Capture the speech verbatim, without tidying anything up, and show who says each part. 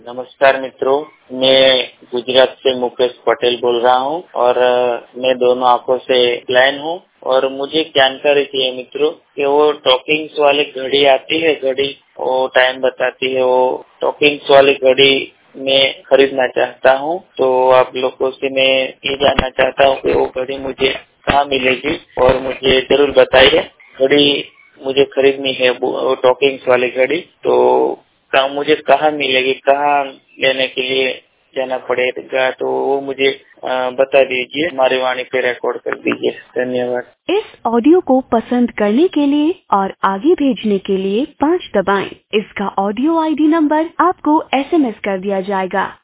Speaker 1: नमस्कार मित्रों, मैं गुजरात से मुकेश पटेल बोल रहा हूँ और मैं दोनों आंखों से ब्लाइंड हूँ और मुझे जानकारी चाहिए मित्रों कि वो टॉकिंग्स वाली घड़ी आती है, घड़ी वो टाइम बताती है, वो टॉकिंग्स वाली घड़ी मैं खरीदना चाहता हूँ। तो आप लोगों से मैं ये जानना चाहता हूँ कि वो घड़ी मुझे कहाँ मिलेगी और मुझे जरूर बताइए। घड़ी मुझे खरीदनी है, वो टॉकिंग्स वाली घड़ी, तो कहाँ मुझे कहाँ मिलेगी, कहाँ लेने के लिए जाना पड़ेगा, तो वो मुझे आ, बता दीजिए। हमारी वाणी पे रिकॉर्ड कर दीजिए। धन्यवाद।
Speaker 2: इस ऑडियो को पसंद करने के लिए और आगे भेजने के लिए पाँच दबाएं। इसका ऑडियो आईडी नंबर आपको एसएमएस कर दिया जाएगा।